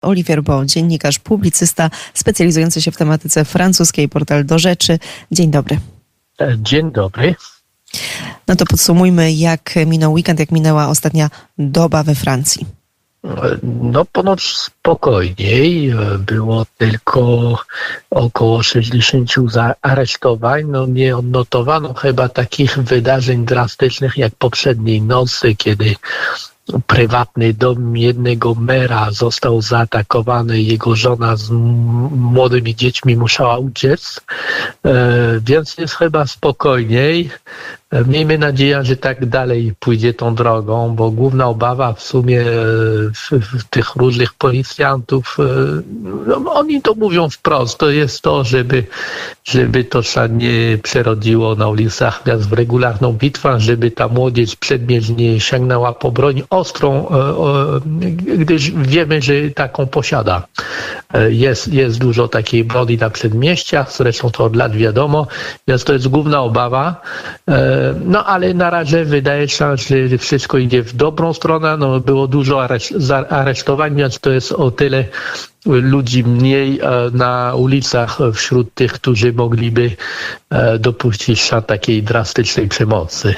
Olivier Bo, dziennikarz, publicysta specjalizujący się w tematyce francuskiej, portal Do Rzeczy. Dzień dobry. Dzień dobry. No to podsumujmy, jak minął weekend, jak minęła ostatnia doba we Francji. No ponoć spokojniej. Było tylko około 60 aresztowań. No nie odnotowano chyba takich wydarzeń drastycznych jak poprzedniej nocy, kiedy prywatny dom jednego mera został zaatakowany, jego żona z młodymi dziećmi musiała uciec, więc jest chyba spokojniej. Miejmy nadzieję, że tak dalej pójdzie tą drogą, bo główna obawa w sumie tych różnych policjantów, no, oni to mówią wprost, to jest to, żeby to się nie przerodziło na ulicach miast w regularną bitwę, żeby ta młodzież przedmierznie sięgnęła po broń ostrą, gdyż wiemy, że taką posiada. Jest dużo takiej broni na przedmieściach, zresztą to od lat wiadomo, więc to jest główna obawa. No ale na razie wydaje się, że wszystko idzie w dobrą stronę. No, było dużo aresztowań, więc to jest o tyle ludzi mniej na ulicach wśród tych, którzy mogliby dopuścić się takiej drastycznej przemocy.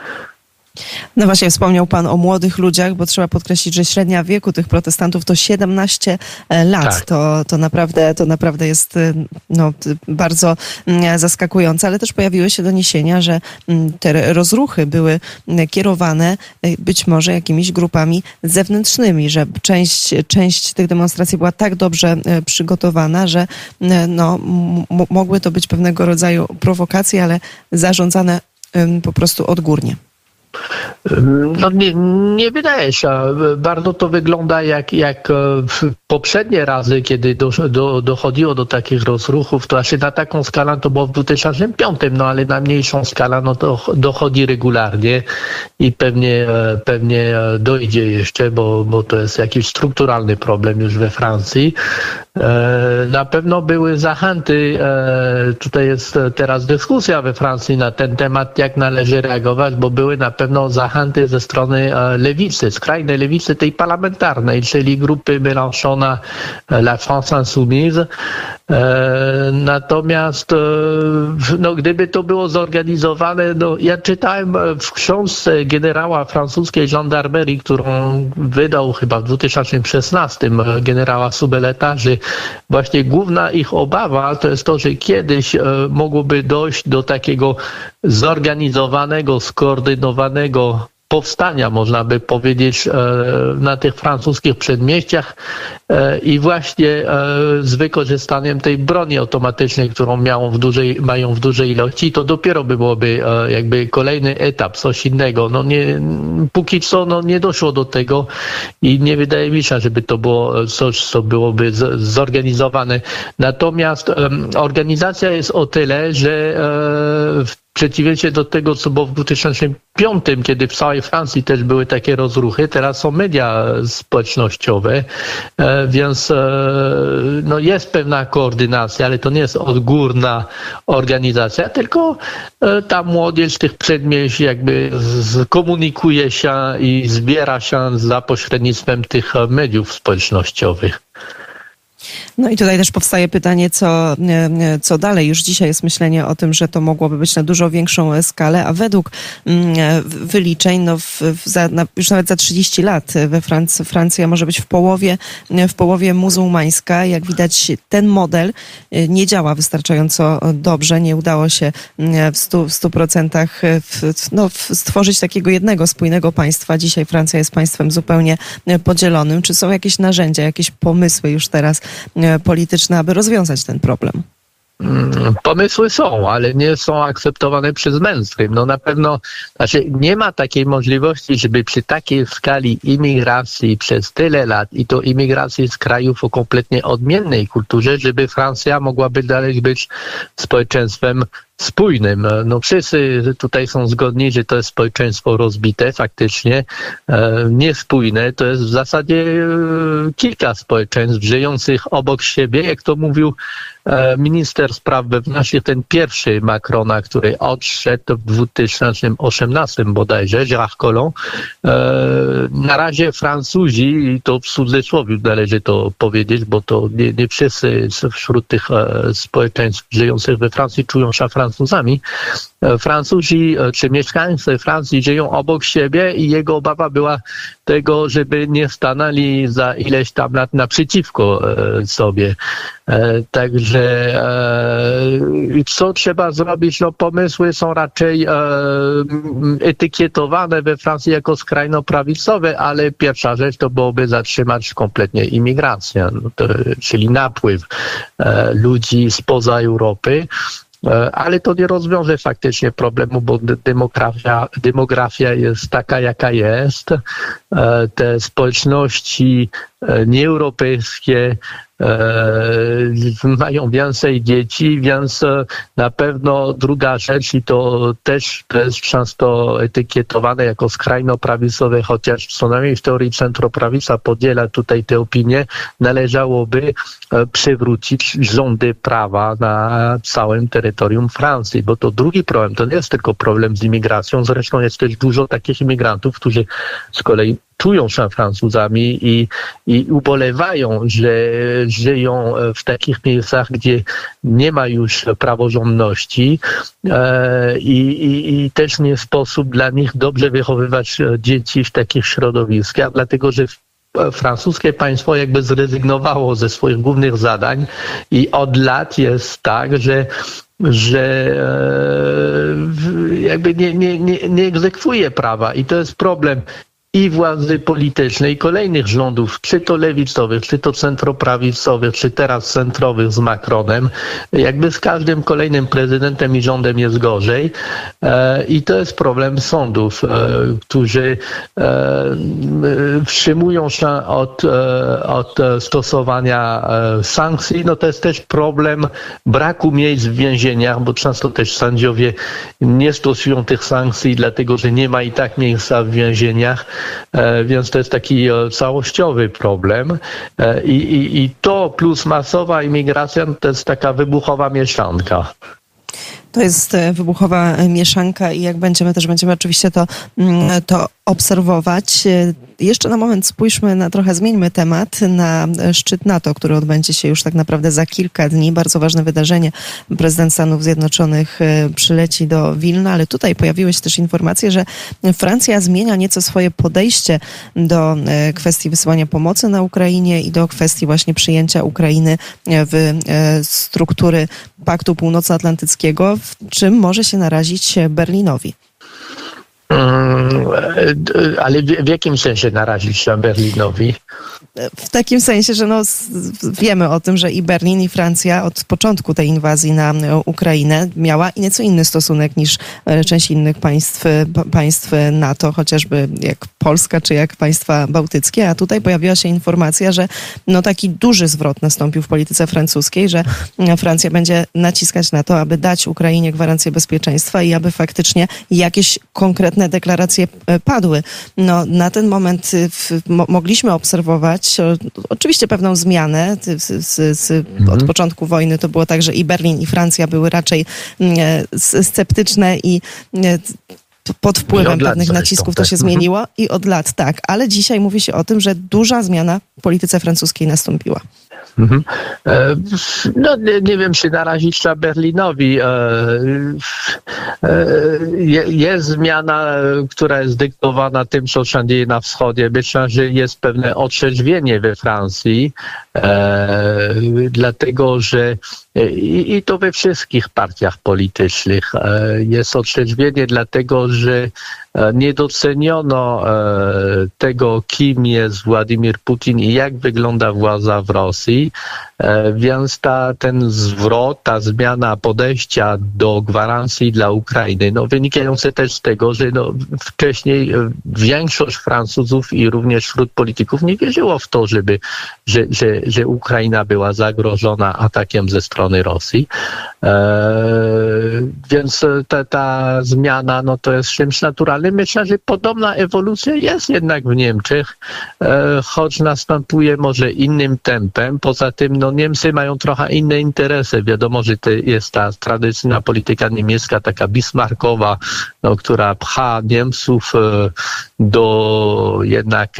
No właśnie, wspomniał Pan o młodych ludziach, bo trzeba podkreślić, że średnia wieku tych protestantów to 17 lat. Tak. To naprawdę jest bardzo zaskakujące, ale też pojawiły się doniesienia, że te rozruchy były kierowane być może jakimiś grupami zewnętrznymi, że część tych demonstracji była tak dobrze przygotowana, że mogły to być pewnego rodzaju prowokacje, ale zarządzane po prostu odgórnie. No nie wydaje się. Bardzo to wygląda jak poprzednie razy, kiedy dochodziło do takich rozruchów, to znaczy na taką skalę to było w 2005, no ale na mniejszą skalę no to dochodzi regularnie i pewnie dojdzie jeszcze, bo to jest jakiś strukturalny problem już we Francji. Na pewno były zachęty, tutaj jest teraz dyskusja we Francji na ten temat, jak należy reagować, bo były na pewno zachęty ze strony lewicy, skrajnej lewicy, tej parlamentarnej, czyli grupy Mélenchona, La France Insoumise. Natomiast gdyby to było zorganizowane, ja czytałem w książce generała francuskiej żandarmerii, którą wydał chyba w 2016 generała Subeleta, że właśnie główna ich obawa to jest to, że kiedyś mogłoby dojść do takiego zorganizowanego, skoordynowanego powstania, można by powiedzieć, na tych francuskich przedmieściach i właśnie z wykorzystaniem tej broni automatycznej, którą mają w dużej ilości, to dopiero byłoby jakby kolejny etap, coś innego. Póki co nie doszło do tego i nie wydaje mi się, żeby to było coś, co byłoby zorganizowane. Natomiast organizacja jest o tyle, że w przeciwieństwie do tego, co było w 2005, kiedy w całej Francji też były takie rozruchy, teraz są media społecznościowe, więc jest pewna koordynacja, ale to nie jest odgórna organizacja, tylko ta młodzież tych przedmieść jakby komunikuje się i zbiera się za pośrednictwem tych mediów społecznościowych. No i tutaj też powstaje pytanie, co dalej. Już dzisiaj jest myślenie o tym, że to mogłoby być na dużo większą skalę, a według wyliczeń, już nawet za 30 lat we Francja może być w połowie muzułmańska. Jak widać, ten model nie działa wystarczająco dobrze. Nie udało się w 100% stworzyć takiego jednego, spójnego państwa. Dzisiaj Francja jest państwem zupełnie podzielonym. Czy są jakieś narzędzia, jakieś pomysły już teraz polityczne, aby rozwiązać ten problem? Pomysły są, ale nie są akceptowane przez mainstream. Na pewno, nie ma takiej możliwości, żeby przy takiej skali imigracji przez tyle lat i to imigracji z krajów o kompletnie odmiennej kulturze, żeby Francja mogłaby dalej być społeczeństwem spójnym. No wszyscy tutaj są zgodni, że to jest społeczeństwo rozbite faktycznie, niespójne. To jest w zasadzie kilka społeczeństw żyjących obok siebie, jak to mówił minister spraw wewnętrznych, ten pierwszy Macrona, który odszedł w 2018 bodajże, Gérard Collomb. Na razie Francuzi, i to w cudzysłowie należy to powiedzieć, bo to nie wszyscy wśród tych społeczeństw żyjących we Francji czują się Francuzami. Francuzi czy mieszkańcy Francji żyją obok siebie i jego obawa była tego, żeby nie stanęli za ileś tam lat naprzeciwko sobie. Także co trzeba zrobić? No pomysły są raczej etykietowane we Francji jako skrajno prawicowe, ale pierwsza rzecz to byłoby zatrzymać kompletnie imigrację, czyli napływ ludzi spoza Europy. Ale to nie rozwiąże faktycznie problemu, bo demografia jest taka, jaka jest. Te społeczności nieeuropejskie mają więcej dzieci, więc na pewno druga rzecz, i to też to jest często etykietowane jako skrajno prawicowe, chociaż co najmniej w teorii centroprawica podziela tutaj te opinie, należałoby przywrócić rządy prawa na całym terytorium Francji, bo to drugi problem, to nie jest tylko problem z imigracją, zresztą jest też dużo takich imigrantów, którzy z kolei czują się Francuzami i ubolewają, że żyją w takich miejscach, gdzie nie ma już praworządności i też nie sposób dla nich dobrze wychowywać dzieci w takich środowiskach, dlatego że francuskie państwo jakby zrezygnowało ze swoich głównych zadań i od lat jest tak, że jakby nie egzekwuje prawa i to jest problem i władzy politycznej, i kolejnych rządów, czy to lewicowych, czy to centroprawicowych, czy teraz centrowych z Macronem. Jakby z każdym kolejnym prezydentem i rządem jest gorzej. I to jest problem sądów, którzy wstrzymują się od stosowania sankcji. No to jest też problem braku miejsc w więzieniach, bo często też sędziowie nie stosują tych sankcji, dlatego że nie ma i tak miejsca w więzieniach. Więc to jest taki całościowy problem i to plus masowa imigracja to jest taka wybuchowa mieszanka. To jest wybuchowa mieszanka i jak będziemy oczywiście to obserwować. Jeszcze na moment spójrzmy zmieńmy temat na szczyt NATO, który odbędzie się już tak naprawdę za kilka dni. Bardzo ważne wydarzenie. Prezydent Stanów Zjednoczonych przyleci do Wilna, ale tutaj pojawiły się też informacje, że Francja zmienia nieco swoje podejście do kwestii wysyłania pomocy na Ukrainie i do kwestii właśnie przyjęcia Ukrainy w struktury Paktu Północnoatlantyckiego, w czym może się narazić Berlinowi. Ale w jakim sensie narazić się Berlinowi? W takim sensie, że wiemy o tym, że i Berlin, i Francja od początku tej inwazji na Ukrainę miała i nieco inny stosunek niż część innych państw NATO, chociażby jak Polska, czy jak państwa bałtyckie, a tutaj pojawiła się informacja, że taki duży zwrot nastąpił w polityce francuskiej, że Francja będzie naciskać na to, aby dać Ukrainie gwarancję bezpieczeństwa i aby faktycznie jakieś konkretne deklaracje padły. Na ten moment mogliśmy obserwować oczywiście pewną zmianę. Od początku wojny to było tak, że i Berlin, i Francja były raczej sceptyczne i pod wpływem pewnych nacisków to się zmieniło i od lat tak. Ale dzisiaj mówi się o tym, że duża zmiana w polityce francuskiej nastąpiła. Nie wiem, czy narazić się Berlinowi. Jest zmiana, która jest dyktowana tym, co się dzieje na wschodzie. Myślę, że jest pewne otrzeźwienie we Francji, dlatego że i to we wszystkich partiach politycznych jest otrzeźwienie, dlatego że nie doceniono tego, kim jest Władimir Putin i jak wygląda władza w Rosji, więc ten zwrot, ta zmiana podejścia do gwarancji dla Ukrainy, wynikające też z tego, że wcześniej większość Francuzów i również wśród polityków nie wierzyło w to, że Ukraina była zagrożona atakiem ze strony Rosji. Więc ta zmiana to jest czymś naturalnym. Myślę, że podobna ewolucja jest jednak w Niemczech, choć następuje może innym tempem. Poza tym Niemcy mają trochę inne interesy. Wiadomo, że to jest ta tradycyjna polityka niemiecka, taka bismarckowa, która pcha Niemców do jednak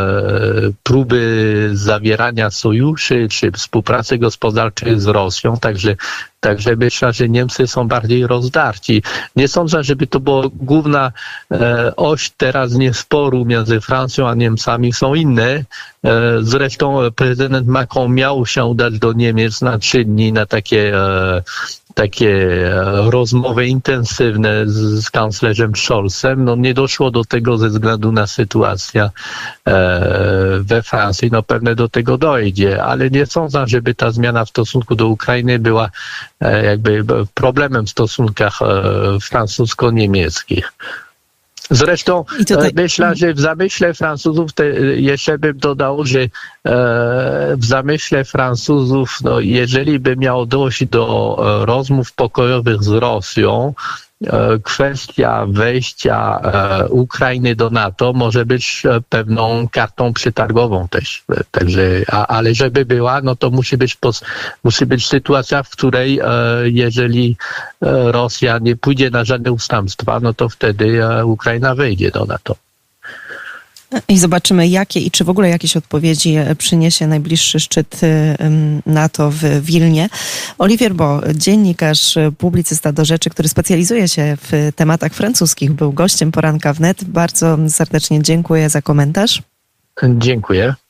próby zawierania sojuszy czy współpracy gospodarczej z Rosją. Także myślę, że Niemcy są bardziej rozdarci. Nie sądzę, żeby to była główna oś teraz nie sporu między Francją a Niemcami. Są inne. Zresztą prezydent Macron miał się udać do Niemiec na 3 dni na takie rozmowy intensywne z kanclerzem Scholzem. Nie doszło do tego ze względu na sytuację we Francji. Pewnie do tego dojdzie, ale nie sądzę, żeby ta zmiana w stosunku do Ukrainy była jakby problemem w stosunkach francusko-niemieckich. Zresztą myślę, że w zamyśle Francuzów, jeszcze bym dodał, że w zamyśle Francuzów, jeżeli by miało dojść do rozmów pokojowych z Rosją, kwestia wejścia Ukrainy do NATO może być pewną kartą przetargową też. Także, ale żeby była, to musi być sytuacja, w której jeżeli Rosja nie pójdzie na żadne ustępstwa, to wtedy Ukraina wejdzie do NATO. I zobaczymy, jakie i czy w ogóle jakieś odpowiedzi przyniesie najbliższy szczyt NATO w Wilnie. Olivier Bo, dziennikarz, publicysta do rzeczy, który specjalizuje się w tematach francuskich, był gościem Poranka Wnet. Bardzo serdecznie dziękuję za komentarz. Dziękuję.